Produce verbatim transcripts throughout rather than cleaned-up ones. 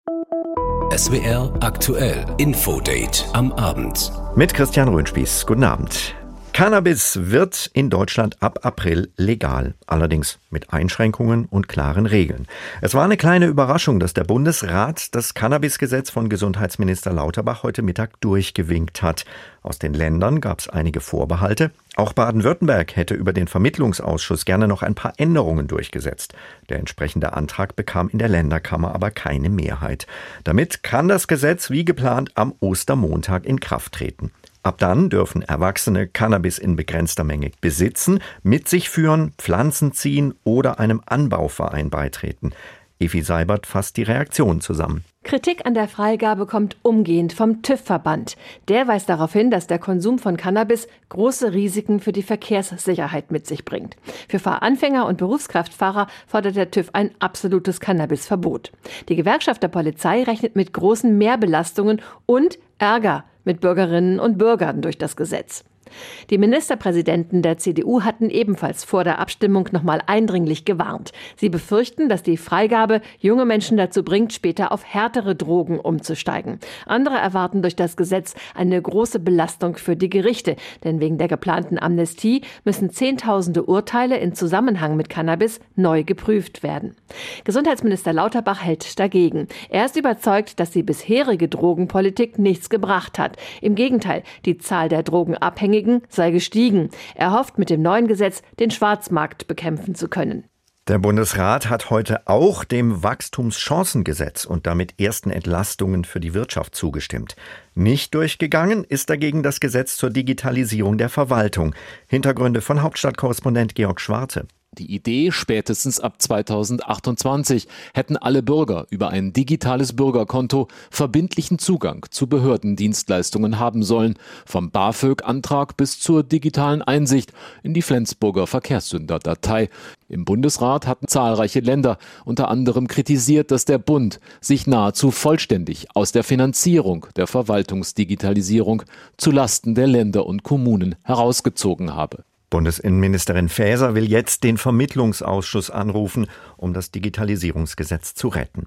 S W R aktuell Infodate am Abend. Mit Christian Röhnspieß. Guten Abend. Cannabis wird in Deutschland ab April legal, allerdings mit Einschränkungen und klaren Regeln. Es war eine kleine Überraschung, dass der Bundesrat das Cannabisgesetz von Gesundheitsminister Lauterbach heute Mittag durchgewinkt hat. Aus den Ländern gab es einige Vorbehalte. Auch Baden-Württemberg hätte über den Vermittlungsausschuss gerne noch ein paar Änderungen durchgesetzt. Der entsprechende Antrag bekam in der Länderkammer aber keine Mehrheit. Damit kann das Gesetz wie geplant am Ostermontag in Kraft treten. Ab dann dürfen Erwachsene Cannabis in begrenzter Menge besitzen, mit sich führen, Pflanzen ziehen oder einem Anbauverein beitreten. Evi Seibert fasst die Reaktion zusammen. Kritik an der Freigabe kommt umgehend vom TÜV-Verband. Der weist darauf hin, dass der Konsum von Cannabis große Risiken für die Verkehrssicherheit mit sich bringt. Für Fahranfänger und Berufskraftfahrer fordert der TÜV ein absolutes Cannabisverbot. Die Gewerkschaft der Polizei rechnet mit großen Mehrbelastungen und Ärger mit Bürgerinnen und Bürgern durch das Gesetz. Die Ministerpräsidenten der C D U hatten ebenfalls vor der Abstimmung nochmal eindringlich gewarnt. Sie befürchten, dass die Freigabe junge Menschen dazu bringt, später auf härtere Drogen umzusteigen. Andere erwarten durch das Gesetz eine große Belastung für die Gerichte. Denn wegen der geplanten Amnestie müssen Zehntausende Urteile in Zusammenhang mit Cannabis neu geprüft werden. Gesundheitsminister Lauterbach hält dagegen. Er ist überzeugt, dass die bisherige Drogenpolitik nichts gebracht hat. Im Gegenteil, die Zahl der Drogenabhängigen sei gestiegen. Er hofft, mit dem neuen Gesetz den Schwarzmarkt bekämpfen zu können. Der Bundesrat hat heute auch dem Wachstumschancengesetz und damit ersten Entlastungen für die Wirtschaft zugestimmt. Nicht durchgegangen ist dagegen das Gesetz zur Digitalisierung der Verwaltung. Hintergründe von Hauptstadtkorrespondent Georg Schwarze. Die Idee, spätestens ab zweitausendachtundzwanzig hätten alle Bürger über ein digitales Bürgerkonto verbindlichen Zugang zu Behördendienstleistungen haben sollen, vom BAföG-Antrag bis zur digitalen Einsicht in die Flensburger Verkehrssünderdatei. Im Bundesrat hatten zahlreiche Länder unter anderem kritisiert, dass der Bund sich nahezu vollständig aus der Finanzierung der Verwaltungsdigitalisierung zulasten der Länder und Kommunen herausgezogen habe. Bundesinnenministerin Faeser will jetzt den Vermittlungsausschuss anrufen, um das Digitalisierungsgesetz zu retten.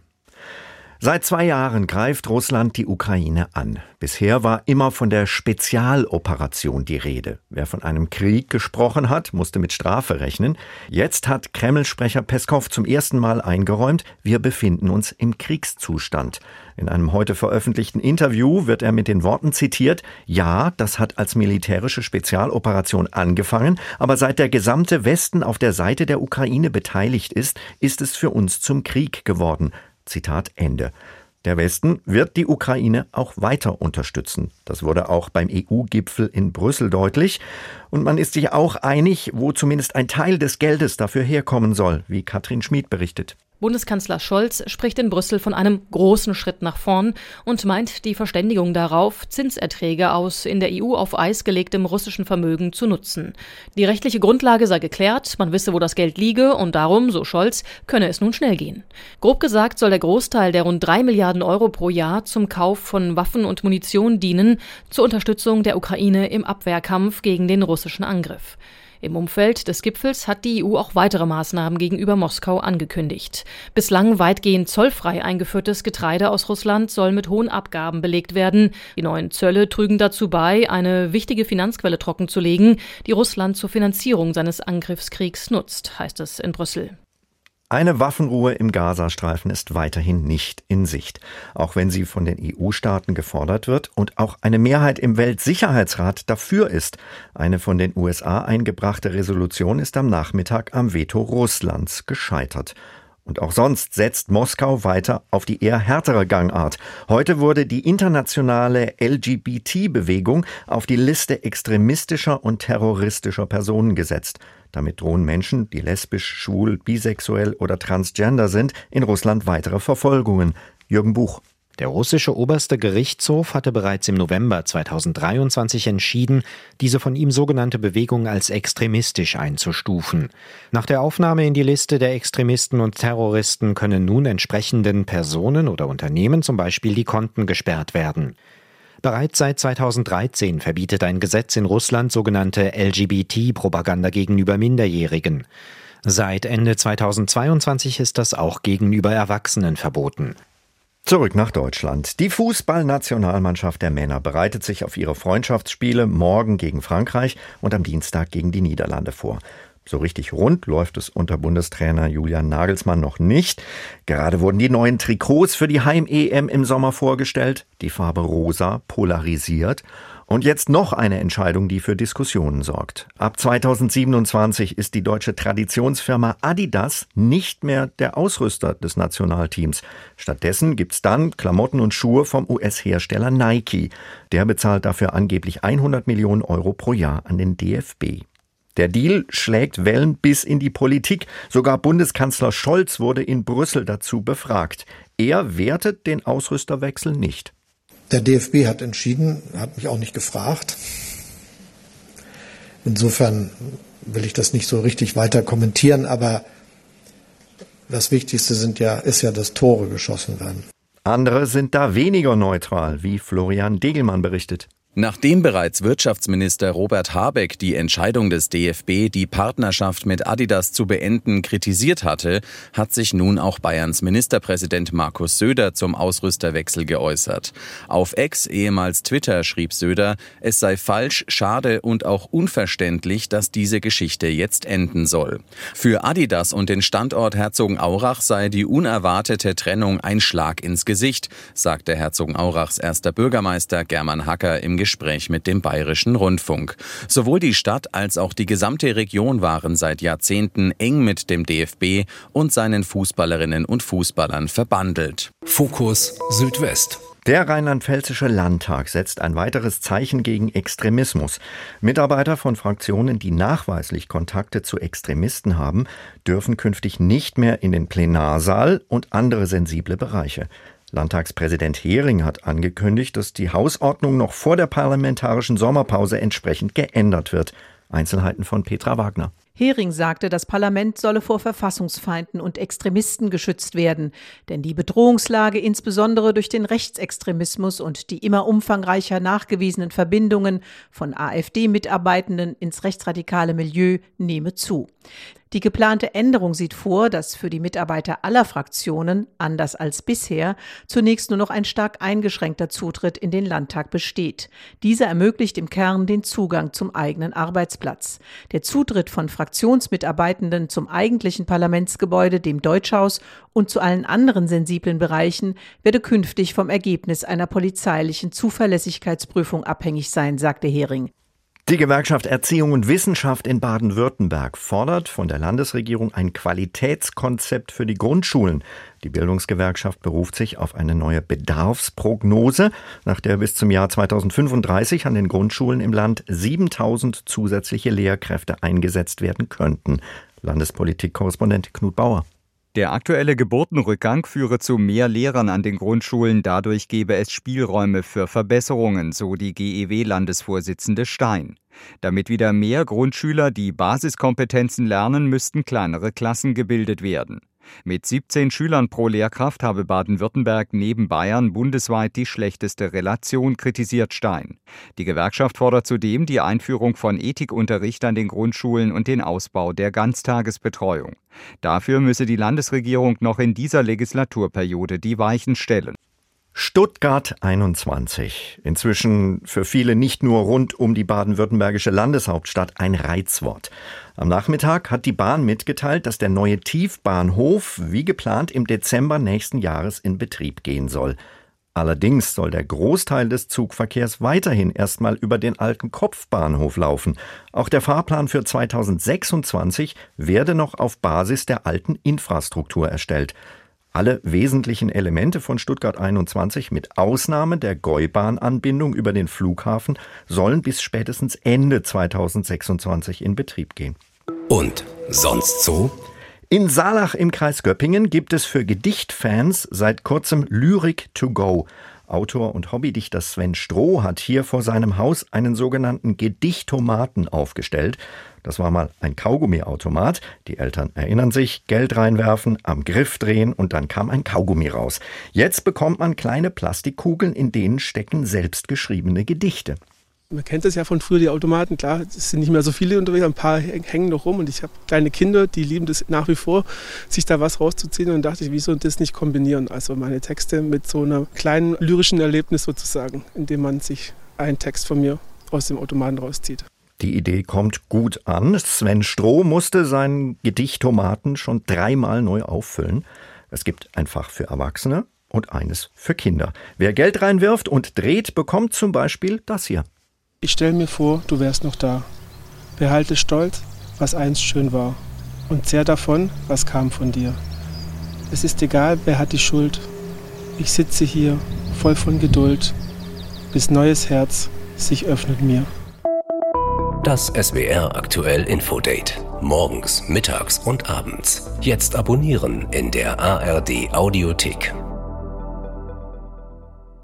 Seit zwei Jahren greift Russland die Ukraine an. Bisher war immer von der Spezialoperation die Rede. Wer von einem Krieg gesprochen hat, musste mit Strafe rechnen. Jetzt hat Kreml-Sprecher Peskow zum ersten Mal eingeräumt, wir befinden uns im Kriegszustand. In einem heute veröffentlichten Interview wird er mit den Worten zitiert, ja, das hat als militärische Spezialoperation angefangen, aber seit der gesamte Westen auf der Seite der Ukraine beteiligt ist, ist es für uns zum Krieg geworden. Zitat Ende. Der Westen wird die Ukraine auch weiter unterstützen. Das wurde auch beim E U-Gipfel in Brüssel deutlich. Und man ist sich auch einig, wo zumindest ein Teil des Geldes dafür herkommen soll, wie Katrin Schmid berichtet. Bundeskanzler Scholz spricht in Brüssel von einem großen Schritt nach vorn und meint die Verständigung darauf, Zinserträge aus in der E U auf Eis gelegtem russischen Vermögen zu nutzen. Die rechtliche Grundlage sei geklärt, man wisse, wo das Geld liege und darum, so Scholz, könne es nun schnell gehen. Grob gesagt soll der Großteil der rund drei Milliarden Euro pro Jahr zum Kauf von Waffen und Munition dienen, zur Unterstützung der Ukraine im Abwehrkampf gegen den russischen Angriff. Im Umfeld des Gipfels hat die E U auch weitere Maßnahmen gegenüber Moskau angekündigt. Bislang weitgehend zollfrei eingeführtes Getreide aus Russland soll mit hohen Abgaben belegt werden. Die neuen Zölle trügen dazu bei, eine wichtige Finanzquelle trockenzulegen, die Russland zur Finanzierung seines Angriffskriegs nutzt, heißt es in Brüssel. Eine Waffenruhe im Gazastreifen ist weiterhin nicht in Sicht, auch wenn sie von den E U-Staaten gefordert wird und auch eine Mehrheit im Weltsicherheitsrat dafür ist. Eine von den U S A eingebrachte Resolution ist am Nachmittag am Veto Russlands gescheitert. Und auch sonst setzt Moskau weiter auf die eher härtere Gangart. Heute wurde die internationale L G B T-Bewegung auf die Liste extremistischer und terroristischer Personen gesetzt. Damit drohen Menschen, die lesbisch, schwul, bisexuell oder transgender sind, in Russland weitere Verfolgungen. Jürgen Buch. Der russische oberste Gerichtshof hatte bereits im November zweitausenddreiundzwanzig entschieden, diese von ihm sogenannte Bewegung als extremistisch einzustufen. Nach der Aufnahme in die Liste der Extremisten und Terroristen können nun entsprechenden Personen oder Unternehmen zum Beispiel die Konten gesperrt werden. Bereits seit zweitausenddreizehn verbietet ein Gesetz in Russland sogenannte L G B T-Propaganda gegenüber Minderjährigen. Seit Ende zweitausendzweiundzwanzig ist das auch gegenüber Erwachsenen verboten. Zurück nach Deutschland. Die Fußballnationalmannschaft der Männer bereitet sich auf ihre Freundschaftsspiele morgen gegen Frankreich und am Dienstag gegen die Niederlande vor. So richtig rund läuft es unter Bundestrainer Julian Nagelsmann noch nicht. Gerade wurden die neuen Trikots für die Heim-E M im Sommer vorgestellt. Die Farbe rosa polarisiert. Und jetzt noch eine Entscheidung, die für Diskussionen sorgt. Ab zweitausendsiebenundzwanzig ist die deutsche Traditionsfirma Adidas nicht mehr der Ausrüster des Nationalteams. Stattdessen gibt's dann Klamotten und Schuhe vom U S-Hersteller Nike. Der bezahlt dafür angeblich hundert Millionen Euro pro Jahr an den D F B. Der Deal schlägt Wellen bis in die Politik. Sogar Bundeskanzler Scholz wurde in Brüssel dazu befragt. Er wertet den Ausrüsterwechsel nicht. Der D F B hat entschieden, hat mich auch nicht gefragt. Insofern will ich das nicht so richtig weiter kommentieren, aber das Wichtigste sind ja, ist ja, dass Tore geschossen werden. Andere sind da weniger neutral, wie Florian Degelmann berichtet. Nachdem bereits Wirtschaftsminister Robert Habeck die Entscheidung des D F B, die Partnerschaft mit Adidas zu beenden, kritisiert hatte, hat sich nun auch Bayerns Ministerpräsident Markus Söder zum Ausrüsterwechsel geäußert. Auf X, ehemals Twitter, schrieb Söder, es sei falsch, schade und auch unverständlich, dass diese Geschichte jetzt enden soll. Für Adidas und den Standort Herzogenaurach sei die unerwartete Trennung ein Schlag ins Gesicht, sagte Herzogenaurachs erster Bürgermeister German Hacker im Gespräch mit dem Bayerischen Rundfunk. Sowohl die Stadt als auch die gesamte Region waren seit Jahrzehnten eng mit dem D F B und seinen Fußballerinnen und Fußballern verbandelt. Fokus Südwest. Der rheinland-pfälzische Landtag setzt ein weiteres Zeichen gegen Extremismus. Mitarbeiter von Fraktionen, die nachweislich Kontakte zu Extremisten haben, dürfen künftig nicht mehr in den Plenarsaal und andere sensible Bereiche. Landtagspräsident Hering hat angekündigt, dass die Hausordnung noch vor der parlamentarischen Sommerpause entsprechend geändert wird. Einzelheiten von Petra Wagner. Hering sagte, das Parlament solle vor Verfassungsfeinden und Extremisten geschützt werden. Denn die Bedrohungslage insbesondere durch den Rechtsextremismus und die immer umfangreicher nachgewiesenen Verbindungen von AfD-Mitarbeitenden ins rechtsradikale Milieu nehme zu. Die geplante Änderung sieht vor, dass für die Mitarbeiter aller Fraktionen, anders als bisher, zunächst nur noch ein stark eingeschränkter Zutritt in den Landtag besteht. Dieser ermöglicht im Kern den Zugang zum eigenen Arbeitsplatz. Der Zutritt von Fraktionsmitarbeitenden zum eigentlichen Parlamentsgebäude, dem Deutschhaus und zu allen anderen sensiblen Bereichen werde künftig vom Ergebnis einer polizeilichen Zuverlässigkeitsprüfung abhängig sein, sagte Hering. Die Gewerkschaft Erziehung und Wissenschaft in Baden-Württemberg fordert von der Landesregierung ein Qualitätskonzept für die Grundschulen. Die Bildungsgewerkschaft beruft sich auf eine neue Bedarfsprognose, nach der bis zum Jahr zweitausendfünfunddreißig an den Grundschulen im Land siebentausend zusätzliche Lehrkräfte eingesetzt werden könnten. Landespolitik-Korrespondent Knut Bauer. Der aktuelle Geburtenrückgang führe zu mehr Lehrern an den Grundschulen. Dadurch gebe es Spielräume für Verbesserungen, so die G E W-Landesvorsitzende Stein. Damit wieder mehr Grundschüler die Basiskompetenzen lernen, müssten kleinere Klassen gebildet werden. Mit siebzehn Schülern pro Lehrkraft habe Baden-Württemberg neben Bayern bundesweit die schlechteste Relation, kritisiert Stein. Die Gewerkschaft fordert zudem die Einführung von Ethikunterricht an den Grundschulen und den Ausbau der Ganztagesbetreuung. Dafür müsse die Landesregierung noch in dieser Legislaturperiode die Weichen stellen. Stuttgart einundzwanzig. Inzwischen für viele nicht nur rund um die baden-württembergische Landeshauptstadt ein Reizwort. Am Nachmittag hat die Bahn mitgeteilt, dass der neue Tiefbahnhof wie geplant im Dezember nächsten Jahres in Betrieb gehen soll. Allerdings soll der Großteil des Zugverkehrs weiterhin erstmal über den alten Kopfbahnhof laufen. Auch der Fahrplan für zweitausendsechsundzwanzig werde noch auf Basis der alten Infrastruktur erstellt. Alle wesentlichen Elemente von Stuttgart einundzwanzig mit Ausnahme der Gäubahn-Anbindung über den Flughafen sollen bis spätestens Ende zweitausendsechsundzwanzig in Betrieb gehen. Und sonst so? In Saalach im Kreis Göppingen gibt es für Gedichtfans seit kurzem Lyrik to go. Autor und Hobbydichter Sven Stroh hat hier vor seinem Haus einen sogenannten Gedichttomaten aufgestellt. Das war mal ein Kaugummiautomat. Die Eltern erinnern sich, Geld reinwerfen, am Griff drehen und dann kam ein Kaugummi raus. Jetzt bekommt man kleine Plastikkugeln, in denen stecken selbstgeschriebene Gedichte. Man kennt das ja von früher, die Automaten, klar, es sind nicht mehr so viele unterwegs, ein paar hängen noch rum und ich habe kleine Kinder, die lieben das nach wie vor, sich da was rauszuziehen und dachte ich, wieso das nicht kombinieren? Also meine Texte mit so einer kleinen lyrischen Erlebnis sozusagen, indem man sich einen Text von mir aus dem Automaten rauszieht. Die Idee kommt gut an. Sven Stroh musste sein Gedicht Tomaten schon dreimal neu auffüllen. Es gibt ein Fach für Erwachsene und eines für Kinder. Wer Geld reinwirft und dreht, bekommt zum Beispiel das hier. Ich stell mir vor, du wärst noch da. Behalte stolz, was einst schön war. Und zehr davon, was kam von dir. Es ist egal, wer hat die Schuld. Ich sitze hier, voll von Geduld, bis neues Herz sich öffnet mir. Das S W R aktuell Infodate. Morgens, mittags und abends. Jetzt abonnieren in der A R D Audiothek.